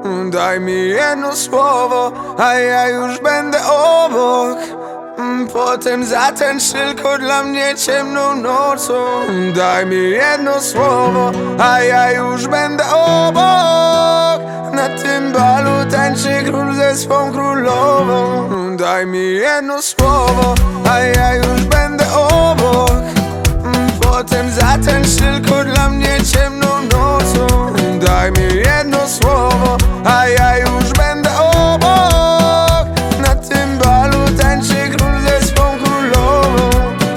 Daj mi jedno słowo, a ja już będę obok. Potem za ten tylko dla mnie ciemną nocą. Daj mi jedno słowo, a ja już będę obok. Na tym balu tańczy król ze swą królową. Daj mi jedno słowo, a ja już będę obok. Potem za ten tylko dla mnie ciemną nocą. Daj mi jedno słowo, a ja już będę obok. Na tym balu tańczy król ze swą królową.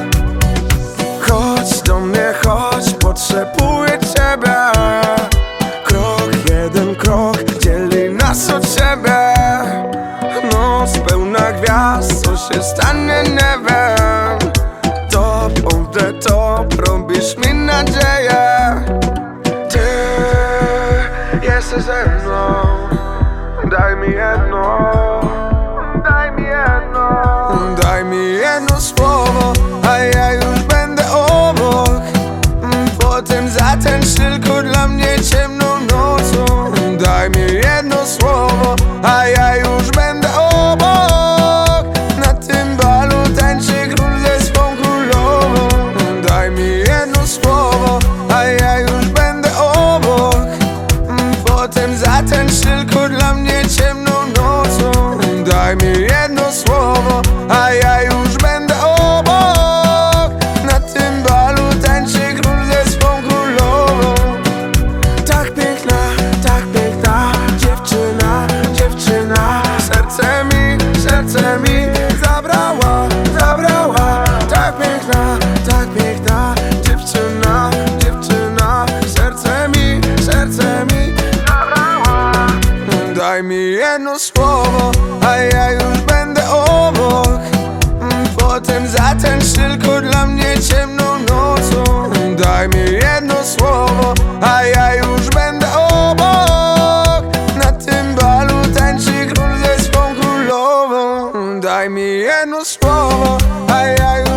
Chodź do mnie, chodź, potrzebuję ciebie. Krok, jeden krok dzieli nas od siebie. Noc pełna gwiazd, co się stanie nie wiem. Top of the top, robisz mi nadzieję. Ty jesteś ze mną. Daj mi jedno, daj mi jedno. Daj mi jedno słowo, a ja już będę obok. Potem za ten tylko dla mnie ciemną nocą. Daj mi jedno słowo, a ja już będę obok. Na tym balu tańczy król ze swą królową. Daj mi jedno słowo, a ja już będę obok. Potem za ten tylko dla mnie ciemną nocą. Daj mi jedno słowo, a ja już będę obok. Na tym balu tańczy król ze swą królową. Tak piękna dziewczyna, dziewczyna. Serce mi zabrała, zabrała. Tak piękna dziewczyna, dziewczyna. Serce mi zabrała. Daj mi jedno słowo, a ja już będę obok. Potem za ten tylko dla mnie ciemną nocą. Daj mi jedno słowo, a ja już będę obok. Na tym balu tańczy król ze swą królową. Daj mi jedno słowo, a ja już